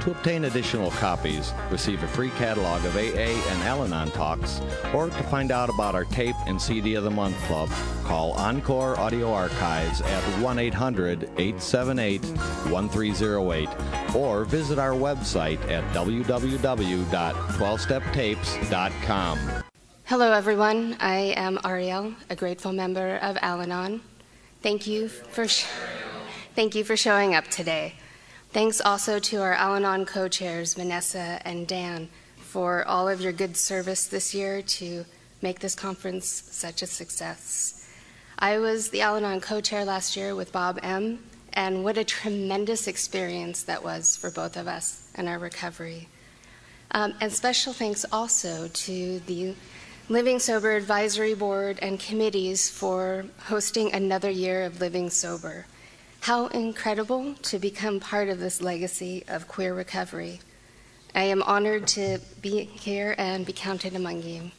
To obtain additional copies, receive a free catalog of AA and Al-Anon talks, or to find out about our tape and CD of the Month Club, call Encore Audio Archives at 1-800-878-1308 or visit our website at www.12steptapes.com. Hello, everyone. I am Ariel, a grateful member of Al-Anon. Thank you for showing up today. Thanks also to our Al-Anon co-chairs, Vanessa and Dan, for all of your good service this year to make this conference such a success. I was the Al-Anon co-chair last year with Bob M., and what a tremendous experience that was for both of us and our recovery. And special thanks also to the Living Sober Advisory Board and committees for hosting another year of Living Sober. How incredible to become part of this legacy of queer recovery. I am honored to be here and be counted among you.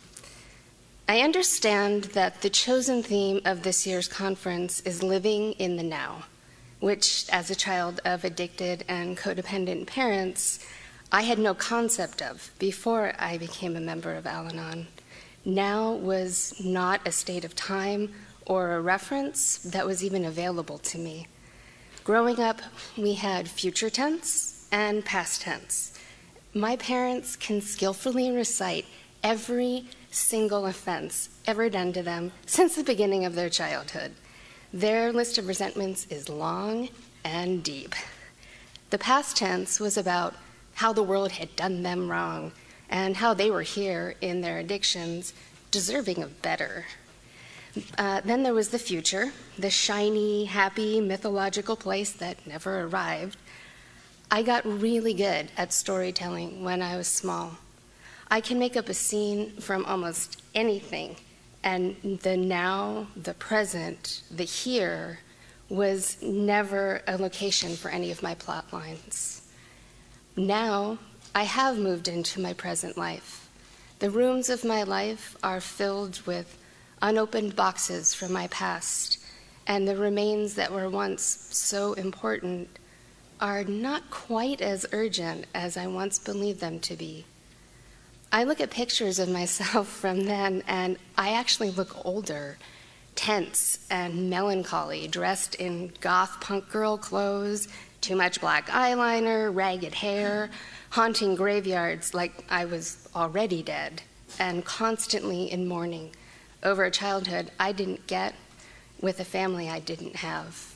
I understand that the chosen theme of this year's conference is living in the now, which, as a child of addicted and codependent parents, I had no concept of before I became a member of Al-Anon. Now was not a state of time or a reference that was even available to me. Growing up, we had future tense and past tense. My parents can skillfully recite every single offense ever done to them since the beginning of their childhood. Their list of resentments is long and deep. The past tense was about how the world had done them wrong and how they were here in their addictions, deserving of better. Then there was the future, the shiny, happy, mythological place that never arrived. I got really good at storytelling when I was small. I can make up a scene from almost anything, and the now, the present, the here was never a location for any of my plot lines. Now, I have moved into my present life. The rooms of my life are filled with unopened boxes from my past, and the remains that were once so important are not quite as urgent as I once believed them to be. I look at pictures of myself from then, and I actually look older, tense and melancholy, dressed in goth punk girl clothes, too much black eyeliner, ragged hair, haunting graveyards like I was already dead, and constantly in mourning over a childhood I didn't get with a family I didn't have.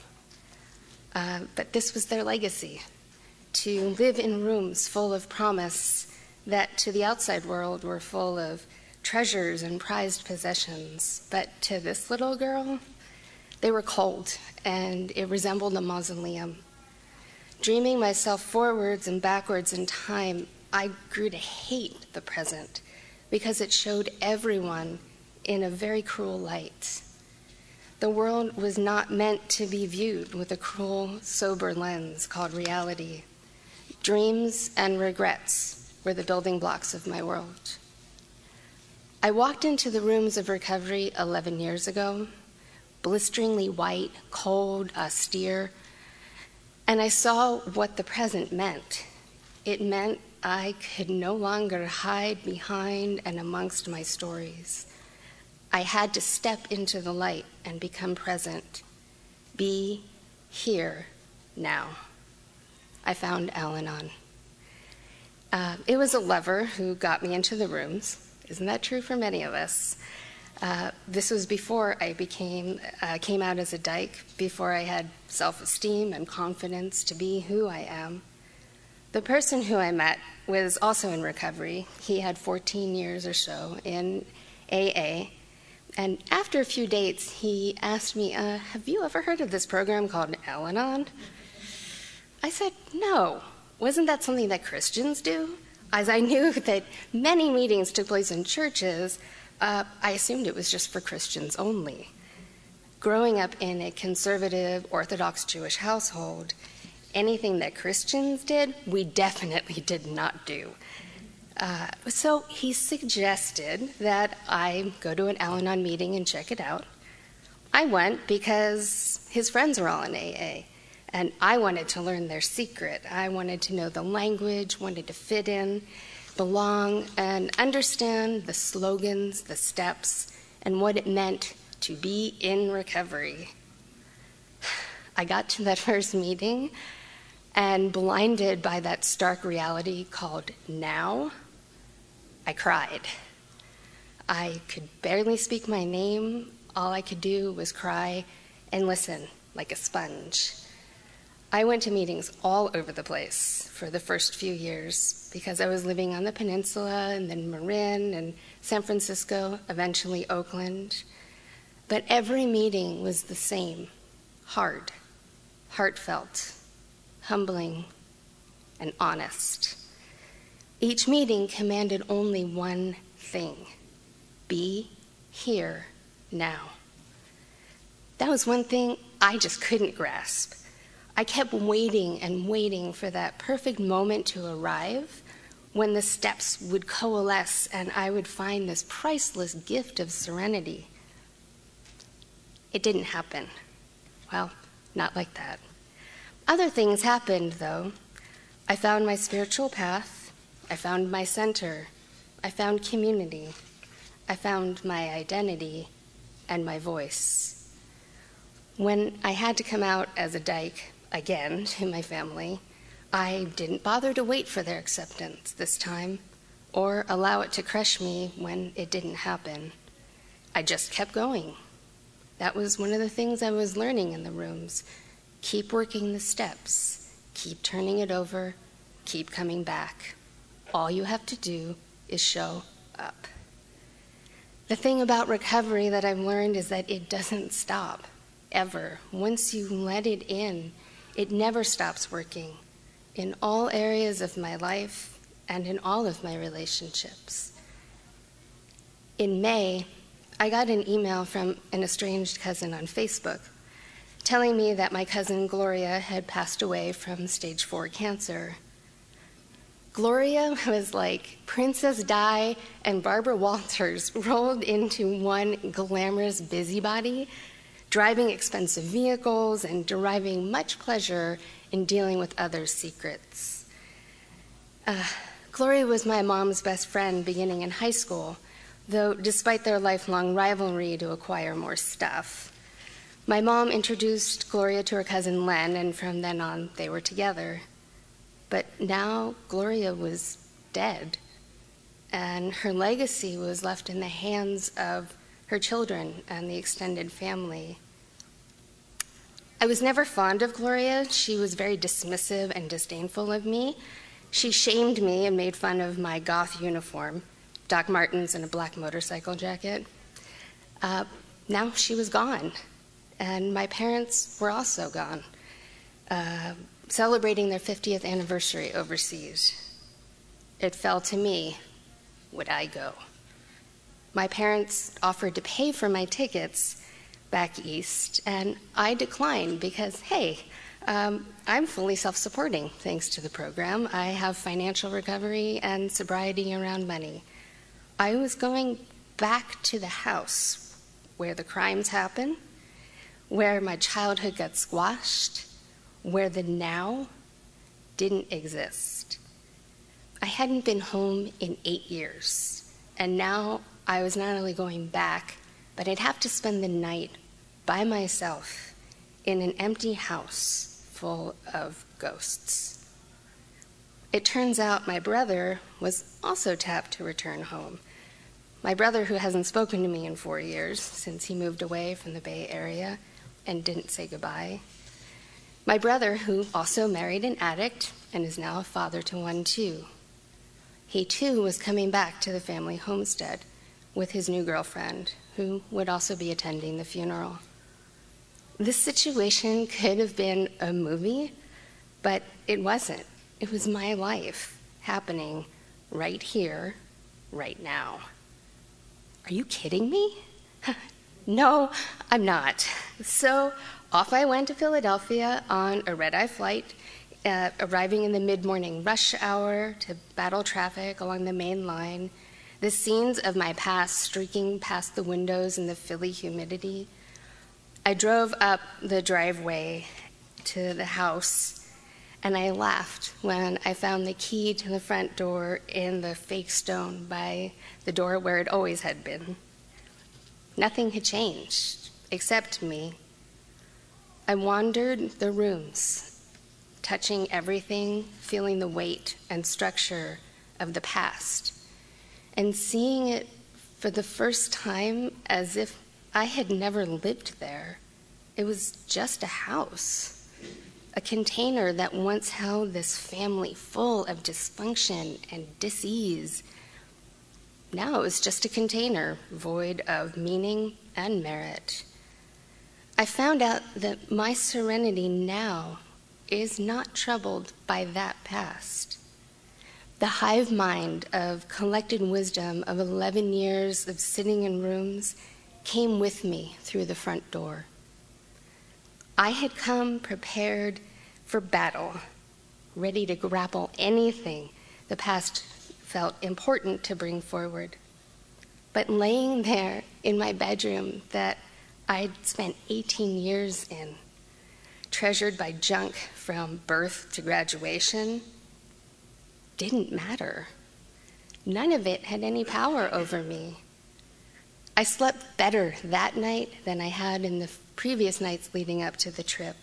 But this was their legacy, to live in rooms full of promise that to the outside world were full of treasures and prized possessions. But to this little girl, they were cold, and it resembled a mausoleum. Dreaming myself forwards and backwards in time, I grew to hate the present because it showed everyone in a very cruel light. The world was not meant to be viewed with a cruel, sober lens called reality. Dreams and regrets were the building blocks of my world. I walked into the rooms of recovery 11 years ago, blisteringly white, cold, austere, and I saw what the present meant. It meant I could no longer hide behind and amongst my stories. I had to step into the light and become present. Be here now. I found Al-Anon. It was a lover who got me into the rooms. Isn't that true for many of us? This was before I came out as a dyke, before I had self-esteem and confidence to be who I am. The person who I met was also in recovery. He had 14 years or so in AA. And after a few dates, he asked me, have you ever heard of this program called Al-Anon? I said, no. Wasn't that something that Christians do? As I knew that many meetings took place in churches, I assumed it was just for Christians only. Growing up in a conservative, Orthodox Jewish household, anything that Christians did, we definitely did not do. So he suggested that I go to an Al-Anon meeting and check it out. I went because his friends were all in AA. And I wanted to learn their secret. I wanted to know the language, wanted to fit in, belong, and understand the slogans, the steps, and what it meant to be in recovery. I got to that first meeting, and blinded by that stark reality called now, I cried. I could barely speak my name. All I could do was cry and listen like a sponge. I went to meetings all over the place for the first few years because I was living on the peninsula and then Marin and San Francisco, eventually Oakland. But every meeting was the same, hard, heartfelt, humbling, and honest. Each meeting commanded only one thing: be here now. That was one thing I just couldn't grasp. I kept waiting and waiting for that perfect moment to arrive when the steps would coalesce and I would find this priceless gift of serenity. It didn't happen. Well, not like that. Other things happened, though. I found my spiritual path. I found my center. I found community. I found my identity and my voice. When I had to come out as a dyke again to my family, I didn't bother to wait for their acceptance this time or allow it to crush me when it didn't happen. I just kept going. That was one of the things I was learning in the rooms. Keep working the steps. Keep turning it over. Keep coming back. All you have to do is show up. The thing about recovery that I've learned is that it doesn't stop, ever. Once you let it in, it never stops working in all areas of my life and in all of my relationships. In May, I got an email from an estranged cousin on Facebook telling me that my cousin Gloria had passed away from stage 4 cancer. Gloria was like Princess Di and Barbara Walters rolled into one glamorous busybody, driving expensive vehicles and deriving much pleasure in dealing with others' secrets. Gloria was my mom's best friend beginning in high school, though despite their lifelong rivalry to acquire more stuff. My mom introduced Gloria to her cousin Len, and from then on, they were together. But now Gloria was dead, and her legacy was left in the hands of her children and the extended family. I was never fond of Gloria. She was very dismissive and disdainful of me. She shamed me and made fun of my goth uniform, Doc Martens and a black motorcycle jacket. Now she was gone, and my parents were also gone, celebrating their 50th anniversary overseas. It fell to me, would I go? My parents offered to pay for my tickets back east, and I declined because, hey, I'm fully self-supporting thanks to the program. I have financial recovery and sobriety around money. I was going back to the house where the crimes happen, where my childhood got squashed, where the now didn't exist. I hadn't been home in 8 years, and now I was not only going back, but I'd have to spend the night by myself in an empty house full of ghosts. It turns out my brother was also tapped to return home. My brother, who hasn't spoken to me in 4 years since he moved away from the Bay Area and didn't say goodbye. My brother, who also married an addict and is now a father to one too. He too was coming back to the family homestead with his new girlfriend, who would also be attending the funeral. This situation could have been a movie, but it wasn't. It was my life happening right here, right now. Are you kidding me? No, I'm not. So off I went to Philadelphia on a red-eye flight, arriving in the mid-morning rush hour to battle traffic along the main line, the scenes of my past streaking past the windows in the Philly humidity. I drove up the driveway to the house, and I laughed when I found the key to the front door in the fake stone by the door where it always had been. Nothing had changed, except me. I wandered the rooms, touching everything, feeling the weight and structure of the past, and seeing it for the first time as if I had never lived there. It was just a house, a container that once held this family full of dysfunction and dis-ease. Now it was just a container void of meaning and merit. I found out that my serenity now is not troubled by that past. The hive mind of collected wisdom of 11 years of sitting in rooms came with me through the front door. I had come prepared for battle, ready to grapple anything the past felt important to bring forward. But laying there in my bedroom that I'd spent 18 years in, treasured by junk from birth to graduation, didn't matter. None of it had any power over me. I slept better that night than I had in the previous nights leading up to the trip.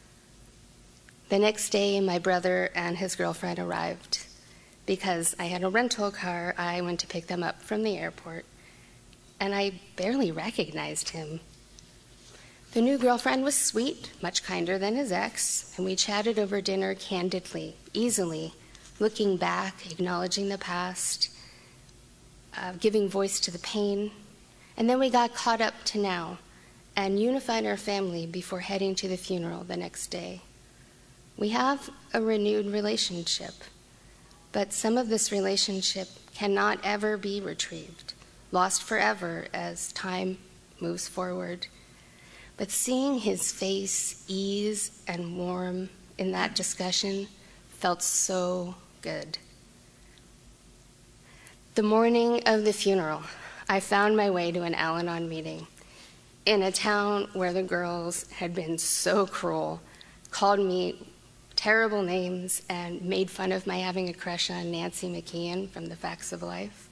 The next day, my brother and his girlfriend arrived. Because I had a rental car, I went to pick them up from the airport, and I barely recognized him. The new girlfriend was sweet, much kinder than his ex, and we chatted over dinner candidly, easily, looking back, acknowledging the past, giving voice to the pain. And then we got caught up to now and unified our family before heading to the funeral the next day. We have a renewed relationship, but some of this relationship cannot ever be retrieved, lost forever as time moves forward. But seeing his face ease and warm in that discussion felt so good. The morning of the funeral, I found my way to an Al-Anon meeting in a town where the girls had been so cruel, called me terrible names, and made fun of my having a crush on Nancy McKeon from The Facts of Life.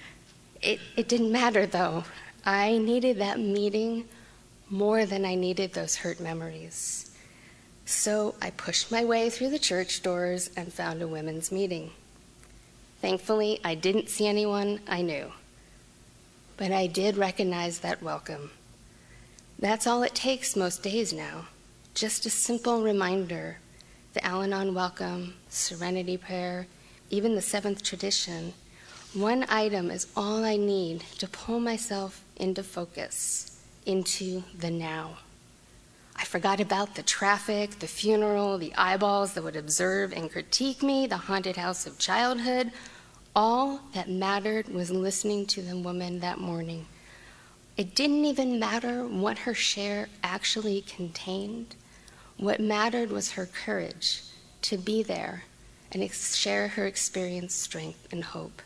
It didn't matter, though. I needed that meeting more than I needed those hurt memories. So I pushed my way through the church doors and found a women's meeting. Thankfully, I didn't see anyone I knew, but I did recognize that welcome. That's all it takes most days now, just a simple reminder. The Al-Anon welcome, serenity prayer, even the seventh tradition. One item is all I need to pull myself into focus, into the now. I forgot about the traffic, the funeral, the eyeballs that would observe and critique me, the haunted house of childhood. All that mattered was listening to the woman that morning. It didn't even matter what her share actually contained. What mattered was her courage to be there and share her experience, strength, and hope.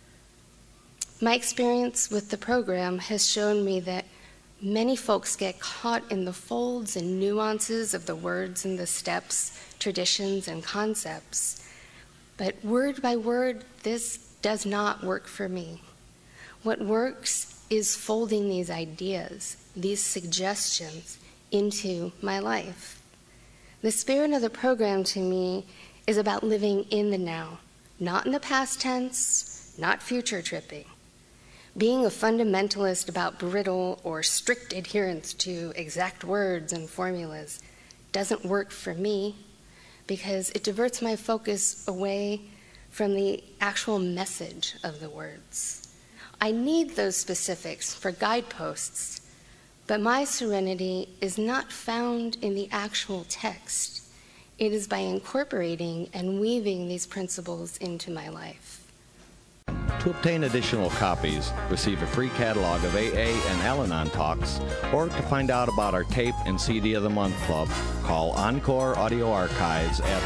My experience with the program has shown me that many folks get caught in the folds and nuances of the words and the steps, traditions, and concepts. But word by word, this does not work for me. What works is folding these ideas, these suggestions, into my life. The spirit of the program to me is about living in the now, not in the past tense, not future tripping. Being a fundamentalist about brittle or strict adherence to exact words and formulas doesn't work for me because it diverts my focus away from the actual message of the words. I need those specifics for guideposts, but my serenity is not found in the actual text. It is by incorporating and weaving these principles into my life. To obtain additional copies, receive a free catalog of AA and Al-Anon talks, or to find out about our tape and CD of the Month Club, call Encore Audio Archives at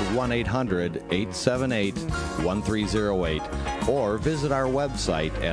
1-800-878-1308 or visit our website at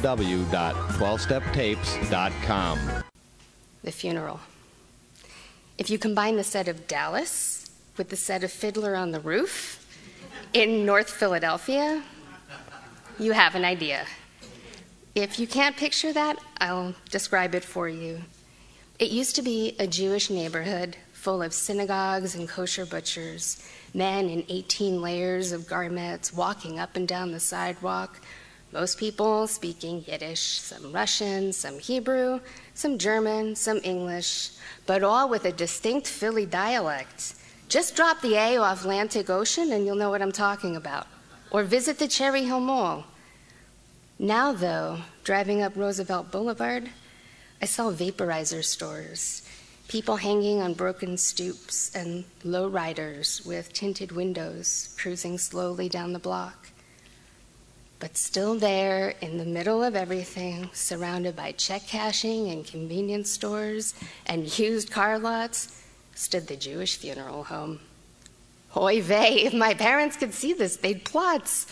www.12steptapes.com. The funeral. If you combine the set of Dallas with the set of Fiddler on the Roof in North Philadelphia, you have an idea. If you can't picture that, I'll describe it for you. It used to be a Jewish neighborhood full of synagogues and kosher butchers, men in 18 layers of garments walking up and down the sidewalk, most people speaking Yiddish, some Russian, some Hebrew, some German, some English, but all with a distinct Philly dialect. Just drop the A off Atlantic Ocean and you'll know what I'm talking about. Or visit the Cherry Hill Mall. Now, though, driving up Roosevelt Boulevard, I saw vaporizer stores, people hanging on broken stoops, and low-riders with tinted windows cruising slowly down the block. But still there, in the middle of everything, surrounded by check cashing and convenience stores and used car lots, stood the Jewish funeral home. Oy vey, if my parents could see this, they'd plots.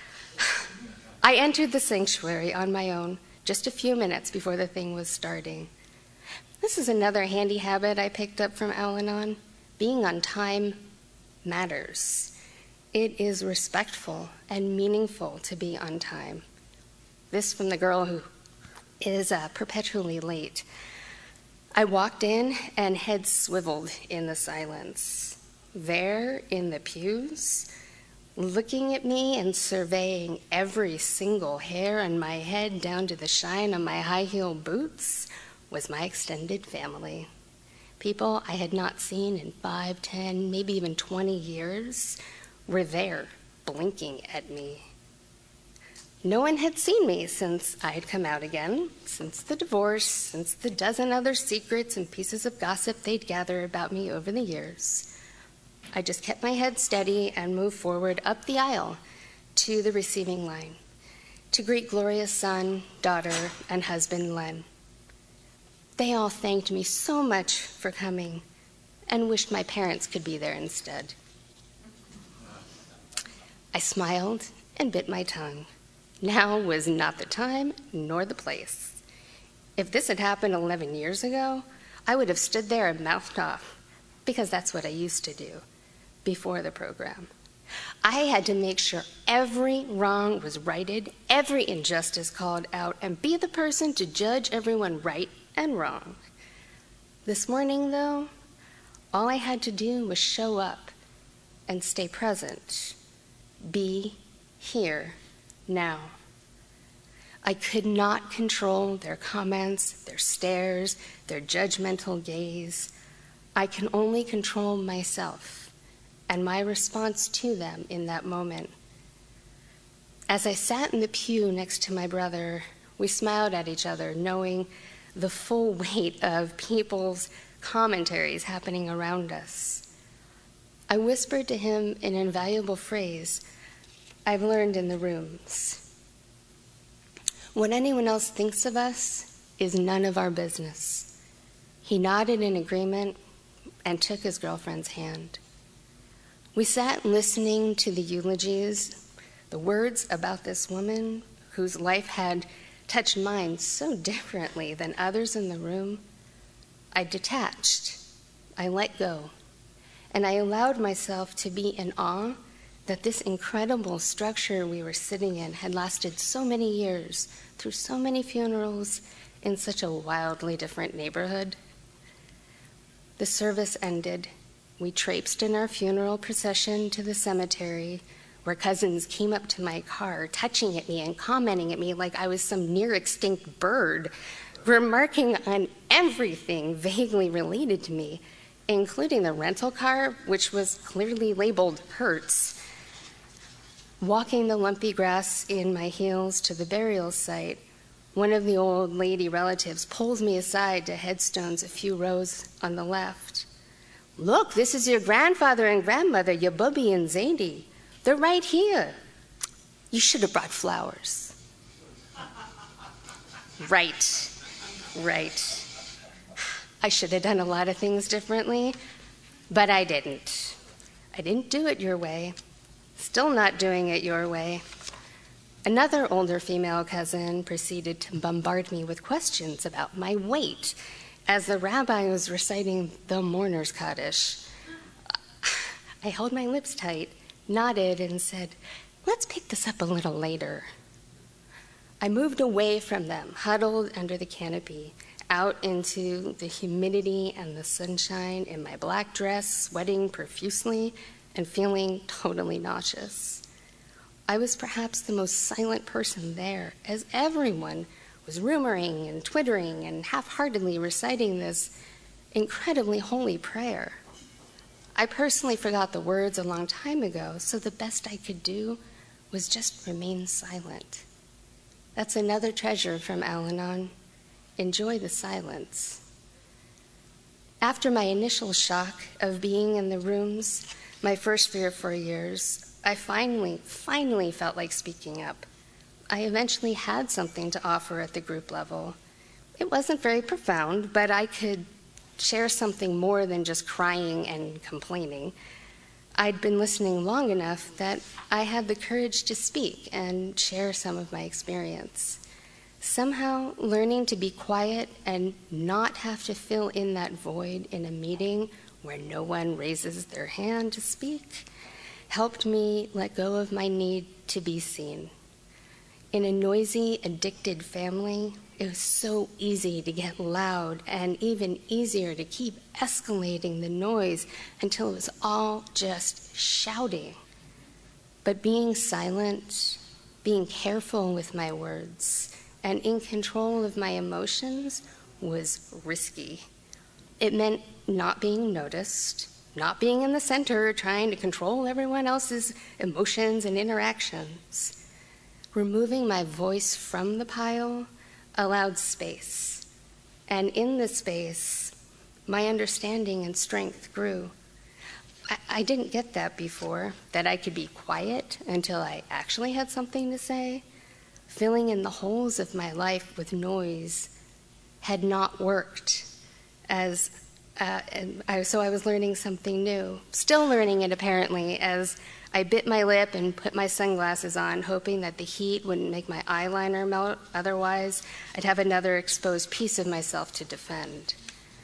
I entered the sanctuary on my own just a few minutes before the thing was starting. This is another handy habit I picked up from Al-Anon. Being on time matters. It is respectful and meaningful to be on time. This from the girl who is perpetually late. I walked in and head swiveled in the silence. There in the pews, looking at me and surveying every single hair on my head down to the shine on my high-heeled boots was my extended family. People I had not seen in 5, 10, maybe even 20 years were there, blinking at me. No one had seen me since I had come out again, since the divorce, since the dozen other secrets and pieces of gossip they'd gather about me over the years. I just kept my head steady and moved forward up the aisle to the receiving line to greet Gloria's son, daughter, and husband, Len. They all thanked me so much for coming and wished my parents could be there instead. I smiled and bit my tongue. Now was not the time nor the place. If this had happened 11 years ago, I would have stood there and mouthed off, because that's what I used to do before the program. I had to make sure every wrong was righted, every injustice called out, and be the person to judge everyone right and wrong. This morning, though, all I had to do was show up and stay present. Be here now. I could not control their comments, their stares, their judgmental gaze. I can only control myself and my response to them in that moment. As I sat in the pew next to my brother, we smiled at each other, knowing the full weight of people's commentaries happening around us. I whispered to him an invaluable phrase I've learned in the rooms. What anyone else thinks of us is none of our business. He nodded in agreement and took his girlfriend's hand. We sat listening to the eulogies, the words about this woman whose life had touched mine so differently than others in the room. I detached, I let go, and I allowed myself to be in awe that this incredible structure we were sitting in had lasted so many years, through so many funerals, in such a wildly different neighborhood. The service ended. We traipsed in our funeral procession to the cemetery, where cousins came up to my car, touching at me and commenting at me like I was some near-extinct bird, remarking on everything vaguely related to me, including the rental car, which was clearly labeled Hertz. Walking the lumpy grass in my heels to the burial site, one of the old lady relatives pulls me aside to headstones a few rows on the left. "Look, this is your grandfather and grandmother, your Bubby and Zadie. They're right here. You should have brought flowers." Right. I should have done a lot of things differently, but I didn't. I didn't do it your way. Still not doing it your way. Another older female cousin proceeded to bombard me with questions about my weight As the rabbi was reciting the mourner's Kaddish, I held my lips tight, nodded, and said, "Let's pick this up a little later." I moved away from them, huddled under the canopy, out into the humidity and the sunshine in my black dress, sweating profusely and feeling totally nauseous. I was perhaps the most silent person there, as everyone was rumoring and twittering and half-heartedly reciting this incredibly holy prayer. I personally forgot the words a long time ago, so the best I could do was just remain silent. That's another treasure from Al-Anon. Enjoy the silence. After my initial shock of being in the rooms, my first 3 or 4 years, I finally felt like speaking up. I eventually had something to offer at the group level. It wasn't very profound, but I could share something more than just crying and complaining. I'd been listening long enough that I had the courage to speak and share some of my experience. Somehow, learning to be quiet and not have to fill in that void in a meeting where no one raises their hand to speak helped me let go of my need to be seen. In a noisy, addicted family, it was so easy to get loud and even easier to keep escalating the noise until it was all just shouting. But being silent, being careful with my words, and in control of my emotions was risky. It meant not being noticed, not being in the center, trying to control everyone else's emotions and interactions. Removing my voice from the pile allowed space. And in the space, my understanding and strength grew. I didn't get that before, that I could be quiet until I actually had something to say. Filling in the holes of my life with noise had not worked, so I was learning something new. Still learning it, apparently, as I bit my lip and put my sunglasses on, hoping that the heat wouldn't make my eyeliner melt. Otherwise, I'd have another exposed piece of myself to defend.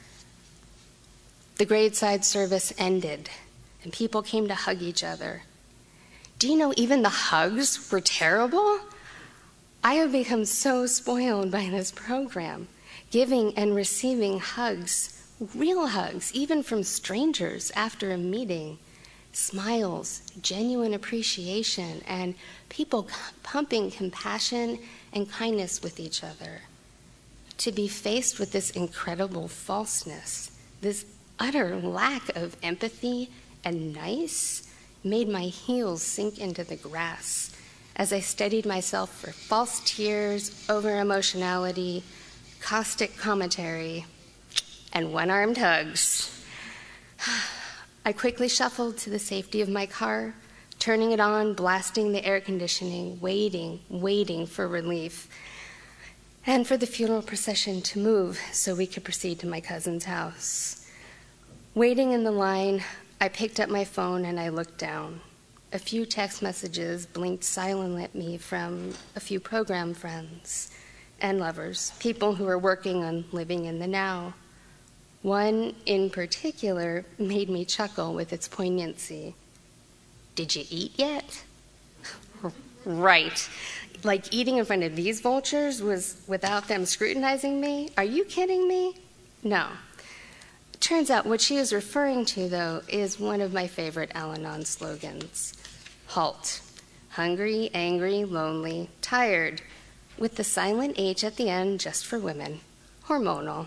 The graveside service ended, and people came to hug each other. Do you know, even the hugs were terrible? I have become so spoiled by this program, giving and receiving hugs, real hugs, even from strangers after a meeting, smiles, genuine appreciation, and people pumping compassion and kindness with each other. To be faced with this incredible falseness, this utter lack of empathy and nice, made my heels sink into the grass as I steadied myself for false tears, over-emotionality, caustic commentary, and one-armed hugs. I quickly shuffled to the safety of my car, turning it on, blasting the air conditioning, waiting for relief, and for the funeral procession to move so we could proceed to my cousin's house. Waiting in the line, I picked up my phone and I looked down. A few text messages blinked silently at me from a few program friends and lovers, people who are working on living in the now. One in particular made me chuckle with its poignancy. Did you eat yet? Right. Like eating in front of these vultures was without them scrutinizing me? Are you kidding me? No. Turns out what she is referring to, though, is one of my favorite Al-Anon slogans. HALT. Hungry, angry, lonely, tired, with the silent H at the end just for women. Hormonal.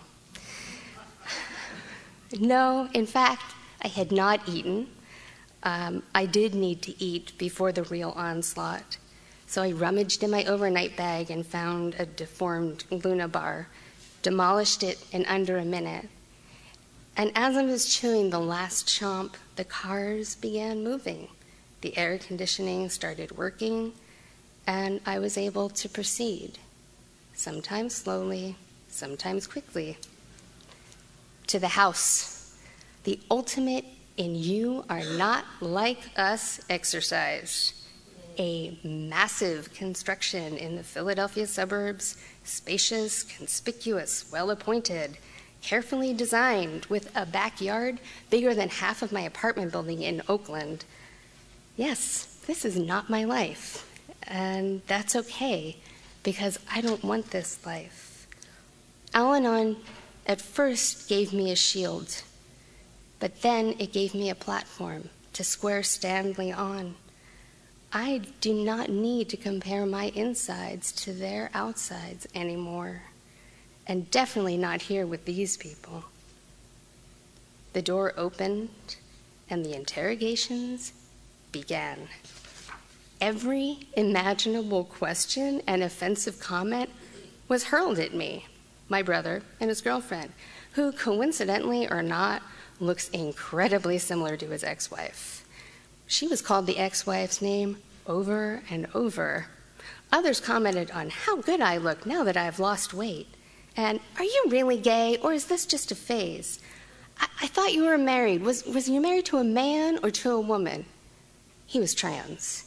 No, in fact, I had not eaten. I did need to eat before the real onslaught. So I rummaged in my overnight bag and found a deformed Luna bar, demolished it in under a minute. And as I was chewing the last chomp, the cars began moving. The air conditioning started working, and I was able to proceed, sometimes slowly, sometimes quickly, to the house, the ultimate in You Are Not Like Us exercise. A massive construction in the Philadelphia suburbs, spacious, conspicuous, well-appointed, carefully designed, with a backyard bigger than half of my apartment building in Oakland. Yes, this is not my life, and that's okay, because I don't want this life. Al-Anon at first gave me a shield, but then it gave me a platform to square Stanley on. I do not need to compare my insides to their outsides anymore, and definitely not here with these people. The door opened, and the interrogations began. Every imaginable question and offensive comment was hurled at me, my brother, and his girlfriend, who, coincidentally or not, looks incredibly similar to his ex-wife. She was called the ex-wife's name over and over. Others commented on how good I look now that I've lost weight. And, are you really gay, or is this just a phase? I thought you were married. Was you married to a man or to a woman? He was trans.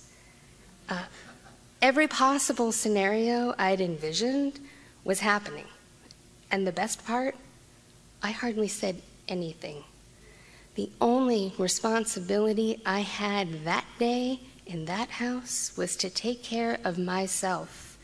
Every possible scenario I'd envisioned was happening. And the best part, I hardly said anything. The only responsibility I had that day in that house was to take care of myself.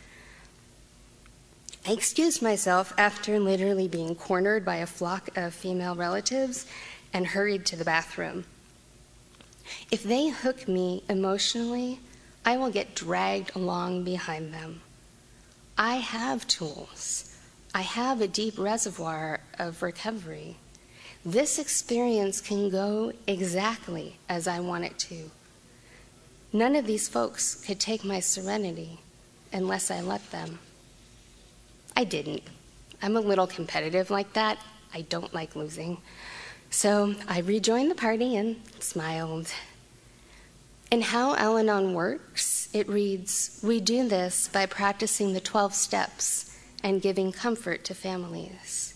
I excused myself after literally being cornered by a flock of female relatives and hurried to the bathroom. If they hook me emotionally, I will get dragged along behind them. I have tools. I have a deep reservoir of recovery. This experience can go exactly as I want it to. None of these folks could take my serenity unless I let them. I didn't. I'm a little competitive like that. I don't like losing. So I rejoined the party and smiled. And how Al-Anon works, it reads, we do this by practicing the 12 steps and giving comfort to families.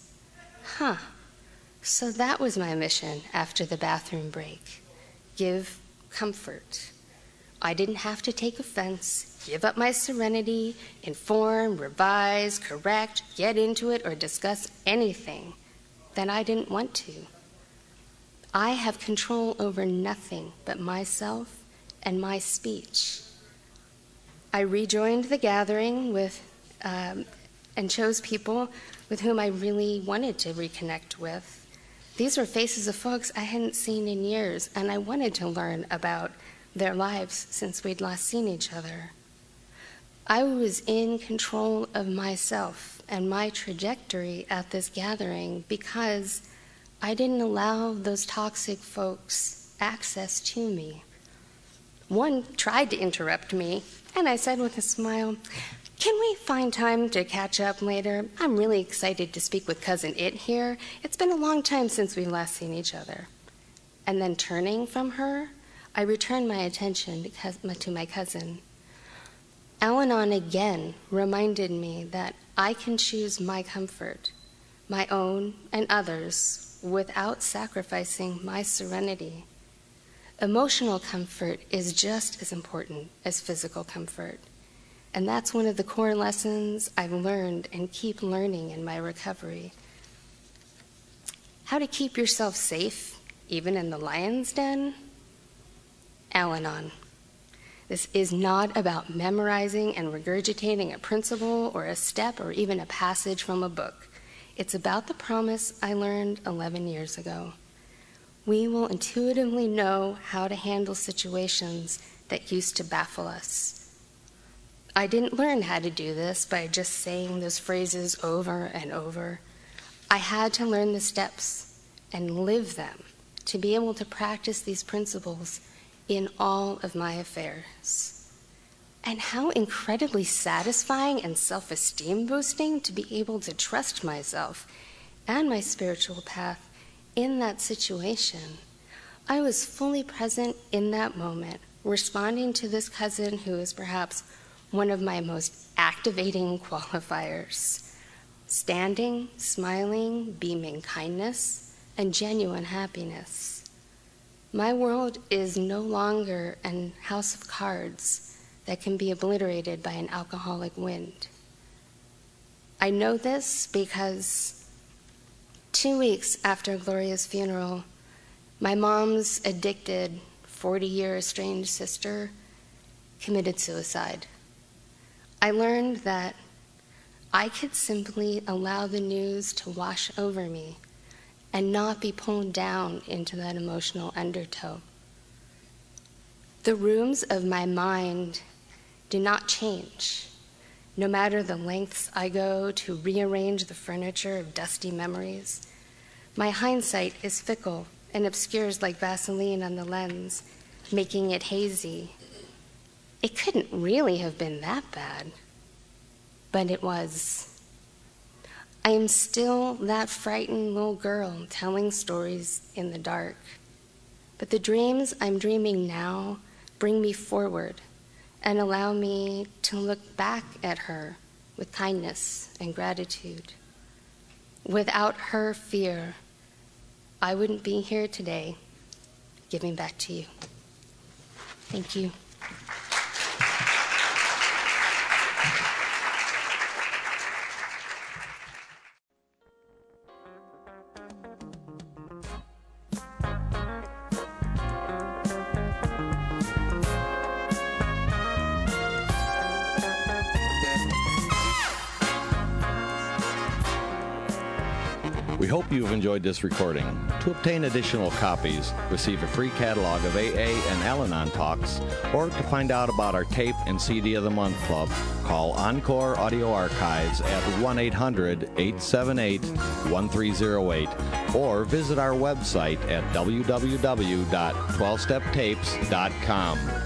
So that was my mission after the bathroom break. Give comfort. I didn't have to take offense, give up my serenity, inform, revise, correct, get into it, or discuss anything that I didn't want to. I have control over nothing but myself and my speech. I rejoined the gathering with and chose people with whom I really wanted to reconnect with. These were faces of folks I hadn't seen in years, and I wanted to learn about their lives since we'd last seen each other. I was in control of myself and my trajectory at this gathering because I didn't allow those toxic folks access to me. One tried to interrupt me, and I said with a smile, "Can we find time to catch up later? I'm really excited to speak with Cousin It here. It's been a long time since we've last seen each other." And then turning from her, I returned my attention to my cousin. Al-Anon again reminded me that I can choose my comfort, my own and others, without sacrificing my serenity. Emotional comfort is just as important as physical comfort. And that's one of the core lessons I've learned and keep learning in my recovery. How to keep yourself safe, even in the lion's den? Al-Anon. This is not about memorizing and regurgitating a principle or a step or even a passage from a book. It's about the promise I learned 11 years ago. We will intuitively know how to handle situations that used to baffle us. I didn't learn how to do this by just saying those phrases over and over. I had to learn the steps and live them to be able to practice these principles in all of my affairs. And how incredibly satisfying and self-esteem boosting to be able to trust myself and my spiritual path in that situation. I was fully present in that moment, responding to this cousin who is perhaps one of my most activating qualifiers, standing, smiling, beaming kindness, and genuine happiness. My world is no longer a house of cards that can be obliterated by an alcoholic wind. I know this because 2 weeks after Gloria's funeral, my mom's addicted 40-year estranged sister committed suicide. I learned that I could simply allow the news to wash over me and not be pulled down into that emotional undertow. The rooms of my mind do not change, no matter the lengths I go to rearrange the furniture of dusty memories. My hindsight is fickle and obscures like Vaseline on the lens, making it hazy. It couldn't really have been that bad, but it was. I am still that frightened little girl telling stories in the dark, but the dreams I'm dreaming now bring me forward and allow me to look back at her with kindness and gratitude. Without her fear, I wouldn't be here today giving back to you. Thank you. We hope you've enjoyed this recording. To obtain additional copies, receive a free catalog of AA and Al-Anon talks, or to find out about our Tape and CD of the Month Club, call Encore Audio Archives at 1-800-878-1308 or visit our website at www.12steptapes.com.